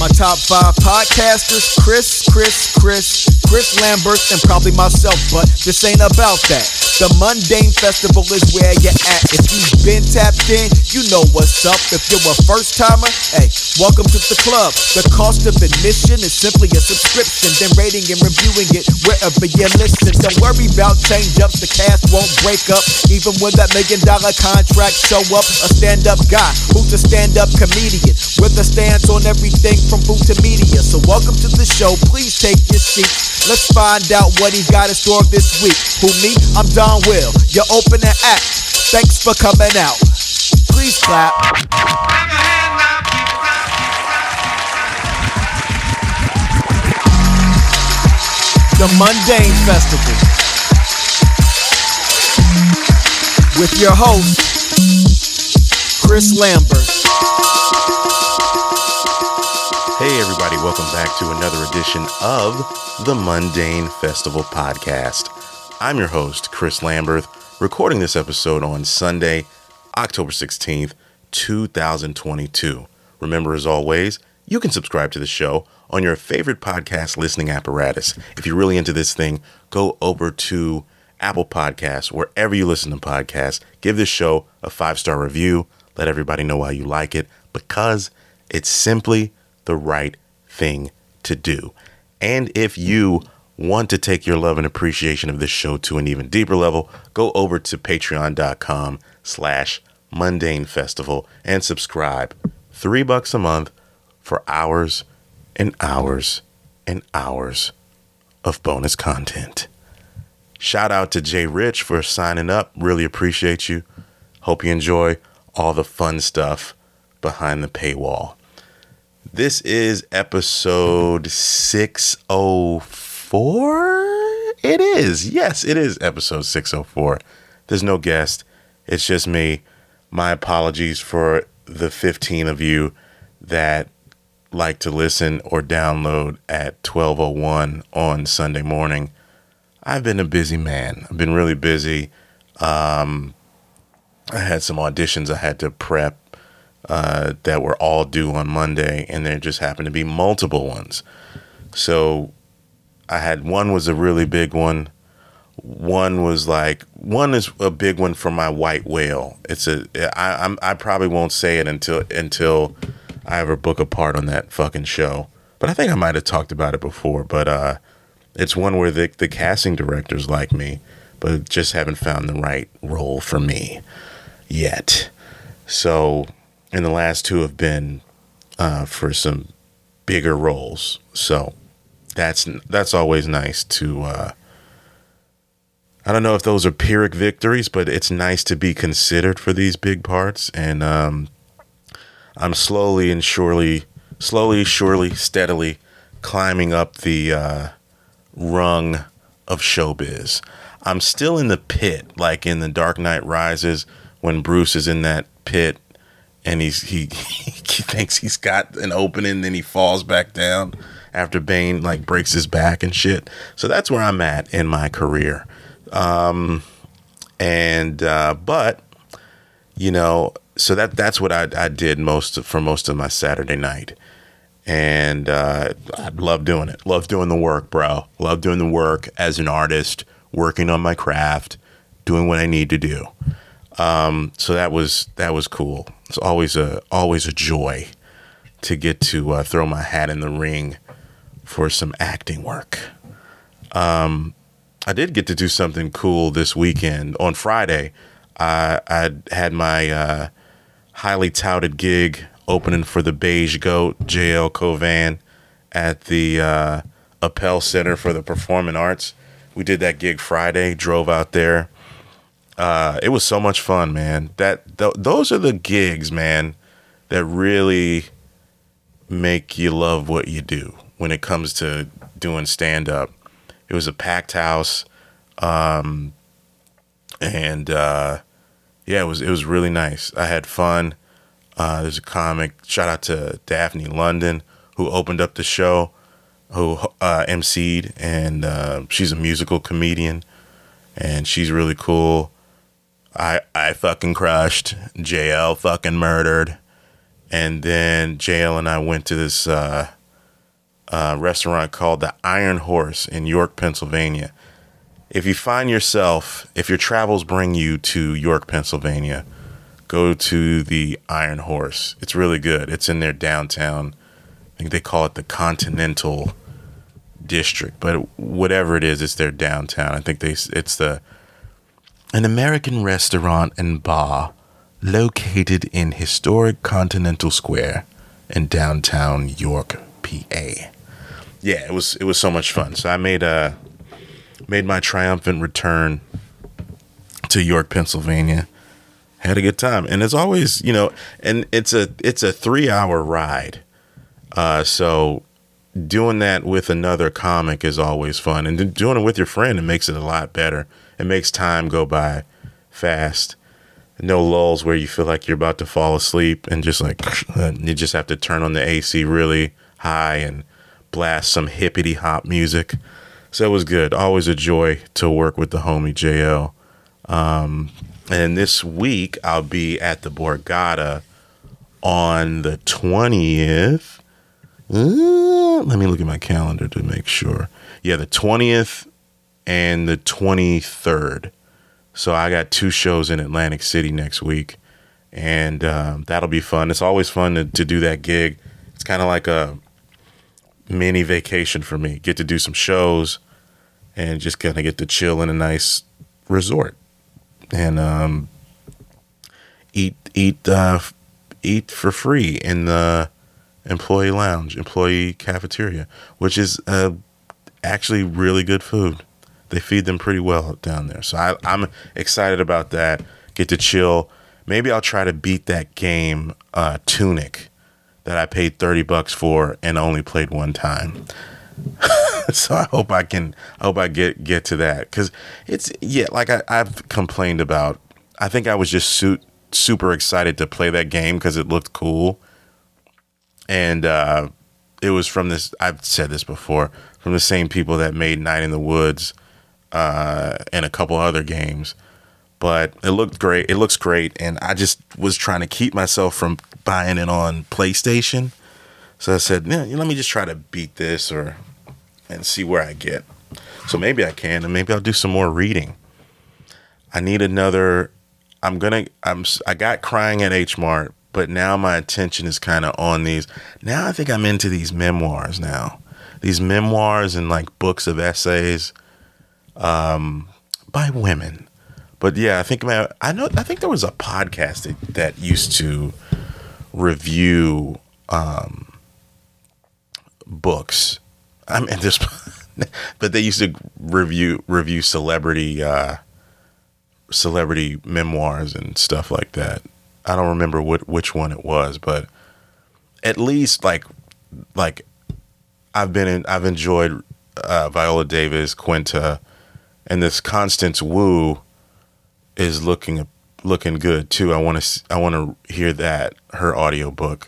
My top 5 podcasters, Chris Lambert, and probably myself, but this ain't about that. The Mundane Festival is where you're at. If you've been tapped in, you know what's up. If you're a first timer, hey, welcome to the club. The cost of admission is simply a subscription, then rating and reviewing it wherever you listen. Don't worry about change-ups, the cast won't break up. Even when that $1 million contract show up, a stand-up guy who's a stand-up comedian with a stance on everything from food to media. So welcome to the show, please take your seats. Let's find out what he's got in store this week. Who, me? I'm Don Will, your opening act. Thanks for coming out. Please clap. The Mundane Festival with your host, Chris Lambert. Hey everybody, welcome back to another edition of the Mundane Festival podcast. I'm your host, Chris Lambert, recording this episode on Sunday, October 16th, 2022. Remember, as always, you can subscribe to the show on your favorite podcast listening apparatus. If you're really into this thing, go over to Apple Podcasts, wherever you listen to podcasts. Give this show a 5-star review. Let everybody know why you like it, because it's simply the right thing to do. And if you want to take your love and appreciation of this show to an even deeper level, go over to patreon.com/Mundane Festival and subscribe. $3 a month for hours and hours and hours of bonus content. Shout out to Jay Rich for signing up. Really appreciate you. Hope you enjoy all the fun stuff behind the paywall. This is episode 604. It is. Yes, it is episode 604. There's no guest. It's just me. My apologies for the 15 of you that like to listen or download at 12:01 on Sunday morning. I've been a busy man. I've been really busy. I had some auditions I had to prep that were all due on Monday, and there just happened to be multiple ones. So I had one was a really big one. One is a big one for my white whale. I probably won't say it until I ever book a part on that fucking show. But I think I might have talked about it before. But it's one where the casting directors like me, but just haven't found the right role for me yet. So, and the last two have been for some bigger roles. So that's always nice to, I don't know if those are Pyrrhic victories, but it's nice to be considered for these big parts. And I'm slowly, steadily climbing up the rung of showbiz. I'm still in the pit, like in The Dark Knight Rises, when Bruce is in that pit and he thinks he's got an opening, then he falls back down after Bane like breaks his back and shit. So that's where I'm at in my career. But you know, so that's what I did for most of my Saturday night. And I love doing it. Love doing the work, bro. Love doing the work as an artist, working on my craft, doing what I need to do. So that was cool. It's always a joy to get to throw my hat in the ring for some acting work. I did get to do something cool this weekend. On Friday, I had my highly touted gig opening for the Beige Goat, JL Covan, at the Appel Center for the Performing Arts. We did that gig Friday, drove out there. It was so much fun, man. Those are the gigs, man, that really make you love what you do when it comes to doing stand-up. It was a packed house, and yeah, it was really nice. I had fun. There's a comic, shout out to Daphne London, who opened up the show, who emceed, and she's a musical comedian, and she's really cool. I fucking crushed. JL fucking murdered. And then JL and I went to this restaurant called the Iron Horse in York, Pennsylvania. If you find yourself, if your travels bring you to York, Pennsylvania, go to the Iron Horse. It's really good. It's in their downtown. I think they call it the Continental District, but whatever it is, it's their downtown. I think it's an American restaurant and bar located in historic Continental Square in downtown York, PA. Yeah, it was so much fun. So I made my triumphant return to York, Pennsylvania. Had a good time. And as always, you know, and it's a 3-hour ride. So doing that with another comic is always fun. And doing it with your friend, it makes it a lot better. It makes time go by fast. No lulls where you feel like you're about to fall asleep and just like, you just have to turn on the AC really high and blast some hippity hop music. So it was good. Always a joy to work with the homie JL. And this week I'll be at the Borgata on the 20th. Let me look at my calendar to make sure. Yeah, the 20th and the 23rd. So I got 2 shows in Atlantic City next week, and that'll be fun. It's always fun to do that gig. It's kind of like a mini vacation for me. Get to do some shows and just kind of get to chill in a nice resort and eat for free in the employee lounge, employee cafeteria, which is actually really good food. They feed them pretty well down there. So I'm excited about that. Get to chill. Maybe I'll try to beat that game, Tunic, that I paid $30 for and only played one time. So I hope I get to that. Because it's, yeah, like I've complained about. I think I was just super excited to play that game because it looked cool. And it was from this, I've said this before, from the same people that made Night in the Woods and a couple other games. But it looked great. It looks great. And I just was trying to keep myself from buying it on PlayStation. So I said, yeah, let me just try to beat this and see where I get. So maybe I can, and maybe I'll do some more reading. I need another. I got Crying at H Mart, but now my attention is kind of on these. Now I think I'm into these memoirs now. These memoirs and like books of essays by women. But yeah, I think there was a podcast that used to review books. I mean, but they used to review celebrity memoirs and stuff like that. I don't remember which one it was, but at least like I've enjoyed Viola Davis, Quinta, and this Constance Wu is looking good too. I want to hear that, her audiobook.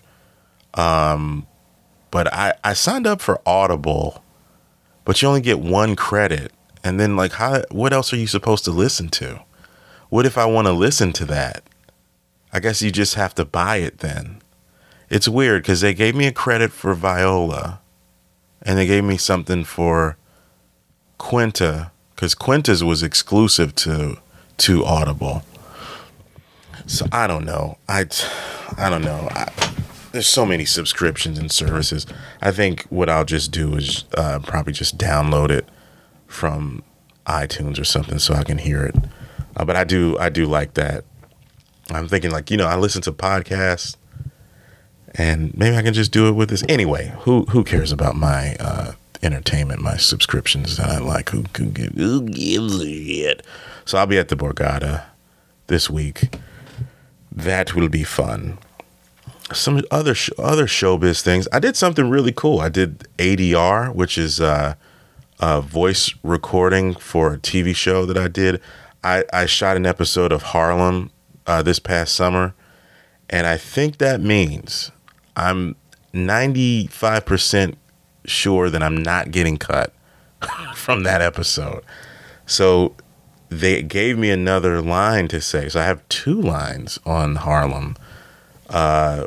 But I signed up for Audible, but you only get 1 credit. And then like what else are you supposed to listen to? What if I want to listen to that? I guess you just have to buy it then. It's weird because they gave me a credit for Viola and they gave me something for Quinta because Quinta's was exclusive to Audible. So I don't know. I don't know. There's so many subscriptions and services. I think what I'll just do is probably just download it from iTunes or something so I can hear it. But I do like that. I'm thinking like, I listen to podcasts and maybe I can just do it with this. Anyway, who cares about my entertainment, my subscriptions that I like? Who gives a shit? So I'll be at the Borgata this week. That will be fun. Some other showbiz things. I did something really cool. I did ADR, which is a voice recording for a TV show that I did. I shot an episode of Harlem this past summer, and I think that means I'm 95% sure that I'm not getting cut from that episode. So they gave me another line to say. So I have 2 lines on Harlem.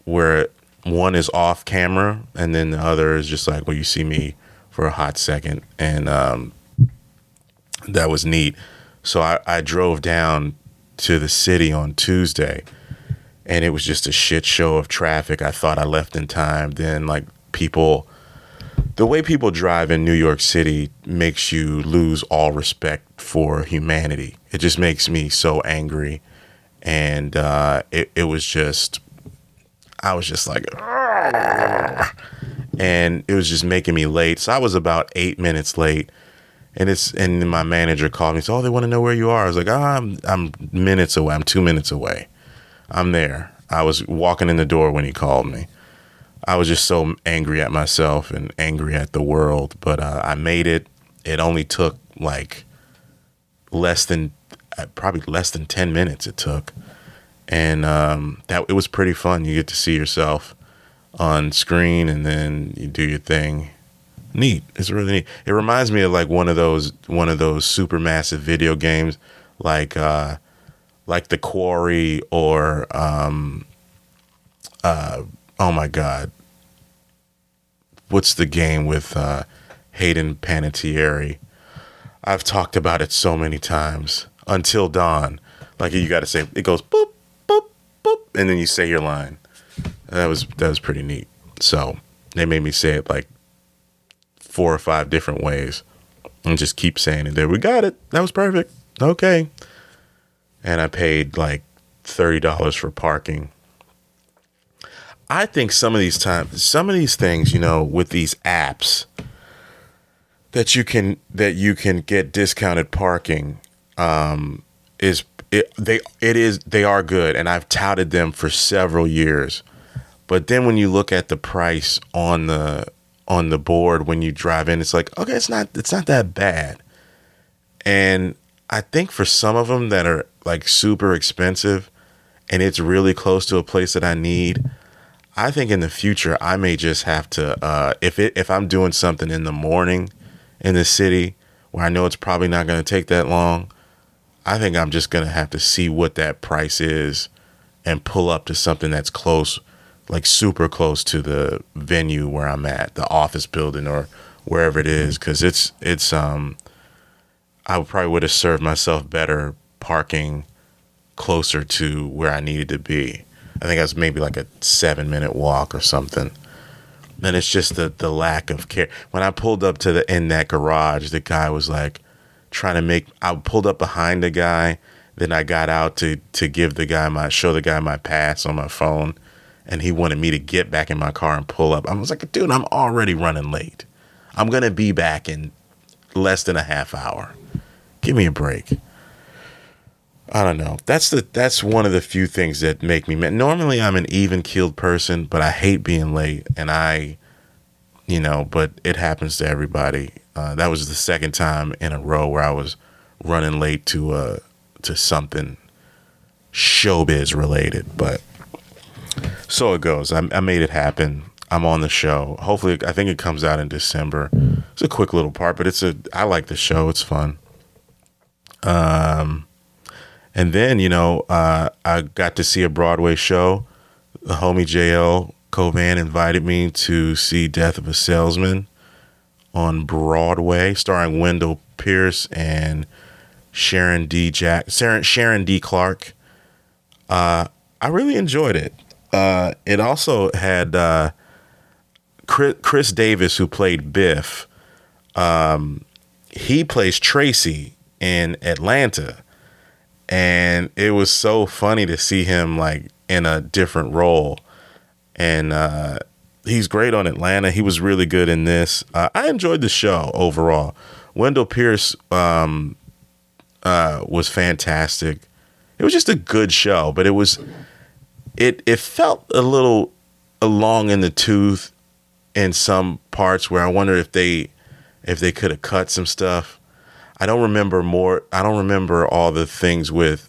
where one is off camera and then the other is just like, well, you see me for a hot second. And that was neat. So I drove down to the city on Tuesday, and it was just a shit show of traffic. I thought I left in time. Then, like, the way people drive in New York City makes you lose all respect for humanity. It just makes me so angry. And it was just, I was just like, "Argh." And it was just making me late. So I was about 8 minutes late. And my manager called me and said, oh, they want to know where you are. I was like, I'm minutes away. I'm 2 minutes away. I'm there. I was walking in the door when he called me. I was just so angry at myself and angry at the world. But I made it. It only took like probably less than 10 minutes it took. And it was pretty fun. You get to see yourself on screen and then you do your thing. Neat. It's really neat. It reminds me of like one of those super massive video games, like The Quarry or oh my God, what's the game with Hayden Panettiere? I've talked about it so many times. Until Dawn. Like you got to say it goes boop boop boop, and then you say your line. That was pretty neat. So they made me say it like 4 or 5 different ways and just keep saying it. There, we got it. That was perfect. Okay. And I paid like $30 for parking. I think some of these things, you know, with these apps that you can get discounted parking, they are good, and I've touted them for several years. But then when you look at the price on the board when you drive in, it's like, okay, it's not that bad. And I think for some of them that are like super expensive and it's really close to a place that I need, I think in the future I may just have to if I'm doing something in the morning in the city where I know it's probably not going to take that long, I think I'm just going to have to see what that price is and pull up to something that's close, like super close to the venue where I'm at, the office building or wherever it is. Cause it's I probably would have served myself better parking closer to where I needed to be. I think I was maybe like a 7-minute walk or something. And it's just the lack of care. When I pulled up in that garage, the guy was like I pulled up behind the guy. Then I got out to give show the guy my pass on my phone. And he wanted me to get back in my car and pull up. I was like, dude, I'm already running late. I'm going to be back in less than a half hour. Give me a break. I don't know. That's one of the few things that make me mad. Normally I'm an even-keeled person, but I hate being late. And but it happens to everybody. That was the second time in a row where I was running late to something showbiz related, but so it goes. I made it happen. I'm on the show. Hopefully, I think it comes out in December. It's a quick little part, but I like the show. It's fun. And then, I got to see a Broadway show. The homie JL Covan invited me to see Death of a Salesman on Broadway, starring Wendell Pierce and Sharon D. Clarke. I really enjoyed it. It also had Chris Davis, who played Biff. He plays Tracy in Atlanta. And it was so funny to see him like in a different role. And he's great on Atlanta. He was really good in this. I enjoyed the show overall. Wendell Pierce was fantastic. It was just a good show, but it felt a little long in the tooth in some parts where I wonder if they could have cut some stuff. I don't remember all the scenes with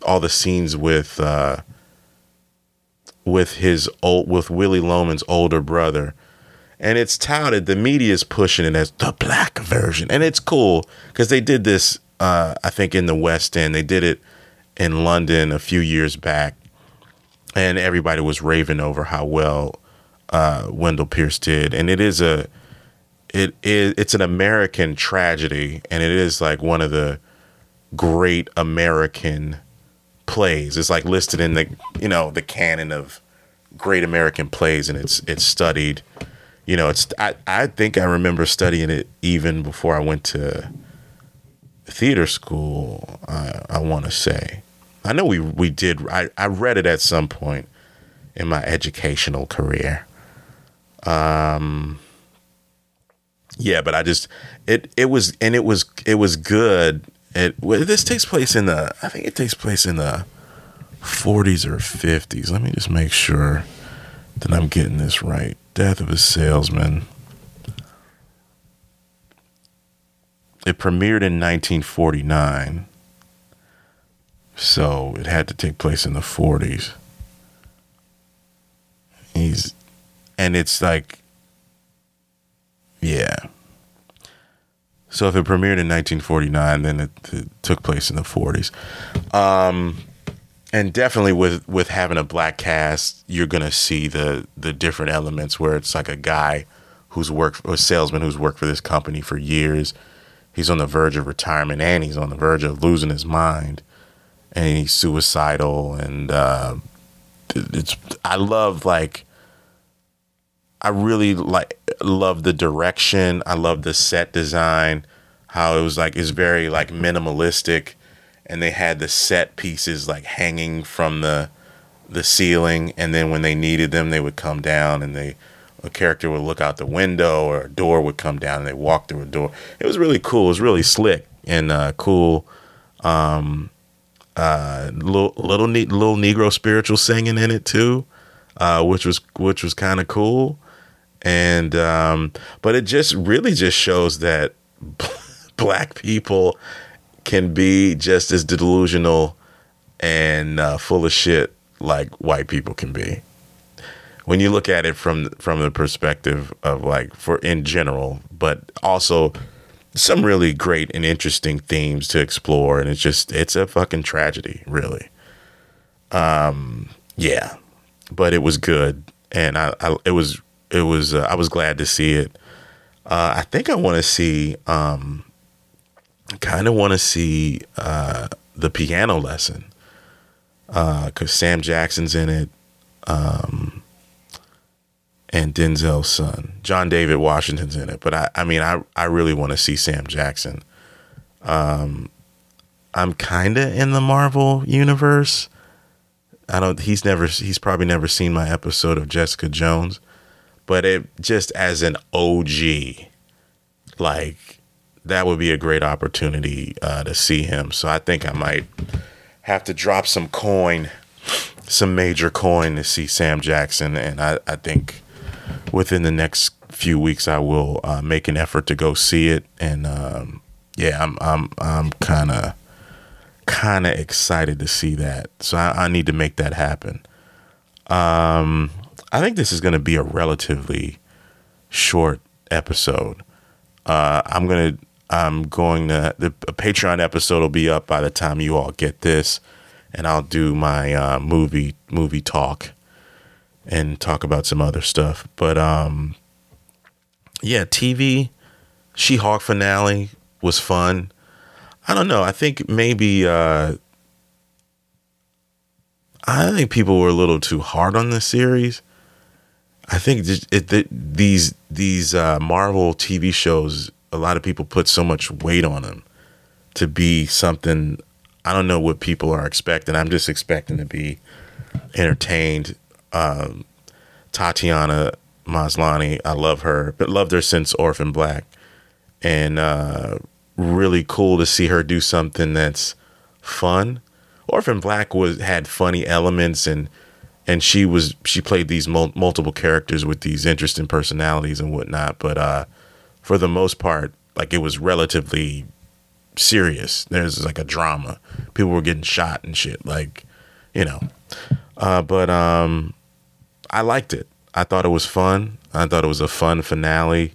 Willie Loman's older brother. And it's touted, the media is pushing it as the black version. And it's cool because they did this, I think in the West End. They did it in London a few years back. and everybody was raving over how well Wendell Pierce did. And it's an American tragedy, and it is like one of the great American plays. It's like listed in the canon of great American plays, and it's studied. I think I remember studying it even before I went to theater school. I want to say, I know we did. I read it at some point in my educational career. Yeah, but it was good. This takes place I think it takes place in the 40s or 50s. Let me just make sure that I'm getting this right. Death of a Salesman. It premiered in 1949, so it had to take place in the 40s. It's like, yeah. So if it premiered in 1949, then it took place in the 40s. And definitely with having a black cast, you're going to see the different elements where it's like a guy a salesman who's worked for this company for years. He's on the verge of retirement, and he's on the verge of losing his mind, and he's suicidal. And I really love the direction. I love the set design, how it was it's very minimalistic, and they had the set pieces hanging from the ceiling, and then when they needed them, they would come down, and a character would look out the window, or a door would come down, and they walk through a door. It was really cool. It was really slick and cool. Little Negro spiritual singing in it too, which was kind of cool. And but it just really just shows that black people can be just as delusional and full of shit like white people can be. When you look at it from the perspective of for in general, but also some really great and interesting themes to explore, and it's a fucking tragedy, really. Yeah, but it was good, and I was glad to see it. I think I want to see, kind of want to see The Piano Lesson, because Sam Jackson's in it, and Denzel's son, John David Washington's in it. But I really want to see Sam Jackson. I'm kind of in the Marvel universe. He's probably never seen my episode of Jessica Jones, but it just as an OG, that would be a great opportunity to see him. So I think I might have to drop some major coin to see Sam Jackson. And I think within the next few weeks, I will make an effort to go see it. And I'm kind of excited to see that. So I need to make that happen. I think this is going to be a relatively short episode. The Patreon episode will be up by the time you all get this, and I'll do my movie talk and talk about some other stuff. But TV, She-Hulk finale was fun. I don't know. I think maybe I think people were a little too hard on this series. I think these Marvel TV shows, a lot of people put so much weight on them to be something. I don't know what people are expecting. I'm just expecting to be entertained. Tatiana Maslany, I love her, but loved her since Orphan Black, and really cool to see her do something that's fun. Orphan Black had funny elements, and she played these multiple characters with these interesting personalities and whatnot. But for the most part, it was relatively serious. There's a drama. People were getting shot and shit, But I liked it. I thought it was fun. I thought it was a fun finale.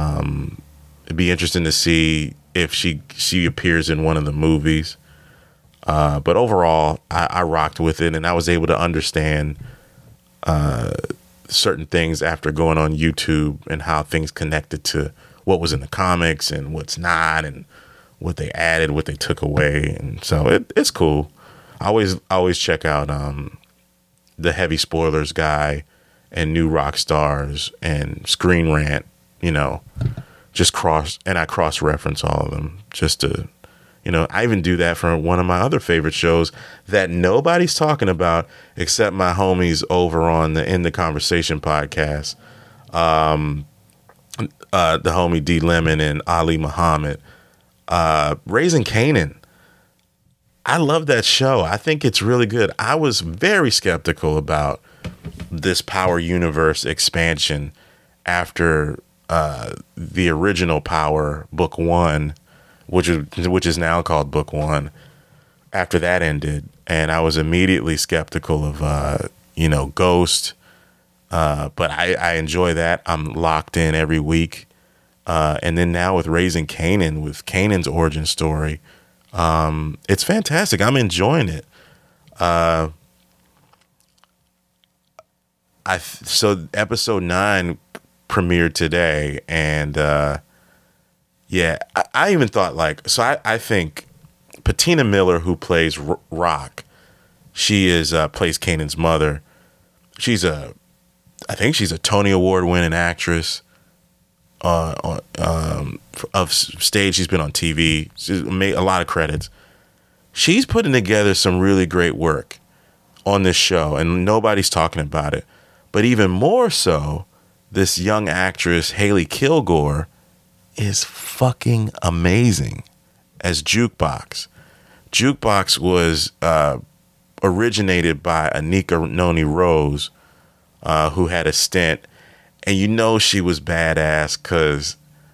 It'd be interesting to see if she appears in one of the movies. But overall, I rocked with it, and I was able to understand certain things after going on YouTube and how things connected to what was in the comics and what's not, and what they added, what they took away. And so it's cool. I always check out the Heavy Spoilers guy and New Rock Stars and Screen Rant, just I cross reference all of them just to, I even do that for one of my other favorite shows that nobody's talking about except my homies over on the In the Conversation podcast. The homie D Lemon and Ali Muhammad, Raising Kanan. I love that show. I think it's really good. I was very skeptical about this Power Universe expansion after the original Power Book 1, which is now called Book 1, after that ended. And I was immediately skeptical of, Ghost. But I enjoy that. I'm locked in every week. And then now with Raising Kanan, with Kanan's origin story, it's fantastic. I'm enjoying it. So episode 9 premiered today, and I even thought I think Patina Miller, who plays Rock, she plays Kanan's mother. I think she's a Tony Award winning actress. Of stage, she's been on TV. She's made a lot of credits. She's putting together some really great work on this show, and nobody's talking about it. But even more so, this young actress Haley Kilgore is fucking amazing as Jukebox. Jukebox was originated by Anika Noni Rose, who had a stint. And she was badass because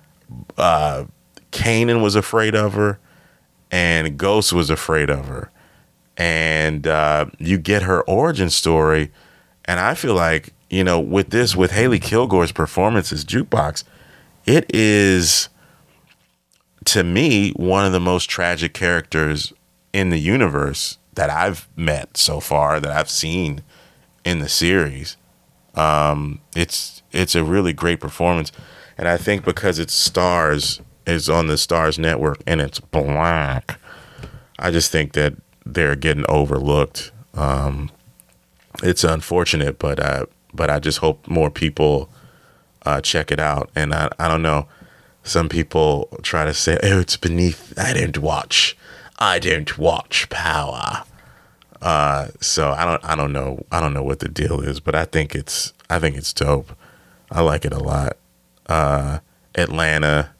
Kanan was afraid of her and Ghost was afraid of her. And you get her origin story. And I feel like, with Haley Kilgore's performance as Jukebox, it is, to me, one of the most tragic characters in the universe that I've met so far, that I've seen in the series. It's a really great performance, and I think because it's Stars, is on the Starz network, and it's black, I just think that they're getting overlooked. It's unfortunate, but I just hope more people check it out. And I don't know, some people try to say, oh, it's beneath. I don't watch Power. So I don't know what the deal is, but I think it's dope. I like it a lot. Atlanta,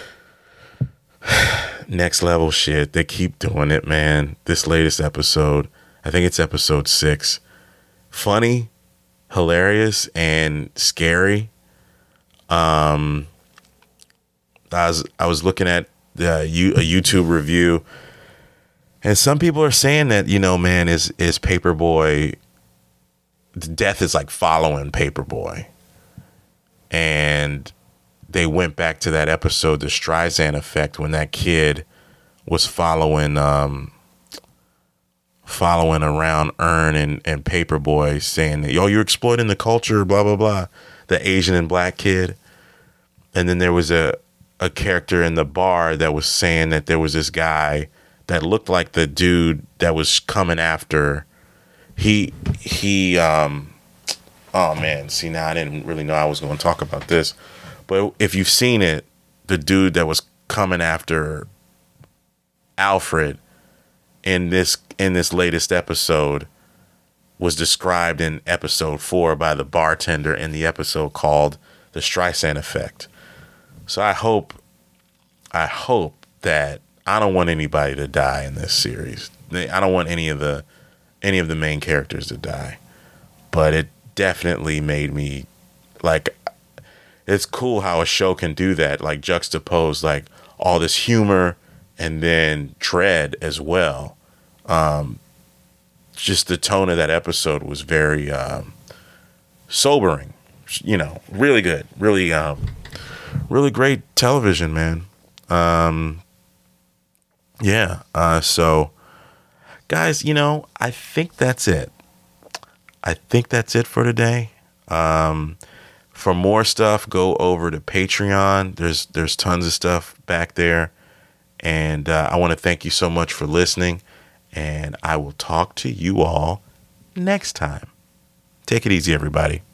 next level shit. They keep doing it, man. This latest episode, I think it's episode 6. Funny, hilarious, and scary. I was looking at a YouTube review, and some people are saying that, man, is Paperboy, death is like following Paperboy. And they went back to that episode, The Streisand Effect, when that kid was following around Earn and Paperboy, saying that, you're exploiting the culture, blah, blah, blah, the Asian and black kid. And then there was a character in the bar that was saying that there was this guy that looked like the dude that was coming after. Oh man, see, now I didn't really know I was going to talk about this, but if you've seen it, the dude that was coming after Alfred in this latest episode was described in episode 4 by the bartender in the episode called The Streisand Effect. So I hope that I don't want anybody to die in this series. I don't want any of the main characters to die, but it definitely made me it's cool how a show can do that, like juxtapose like all this humor and then dread as well. Just the tone of that episode was very sobering, really good, really great television, man. So guys, I think that's it. I think that's it for today. For more stuff, go over to Patreon. There's tons of stuff back there. And I want to thank you so much for listening. And I will talk to you all next time. Take it easy, everybody.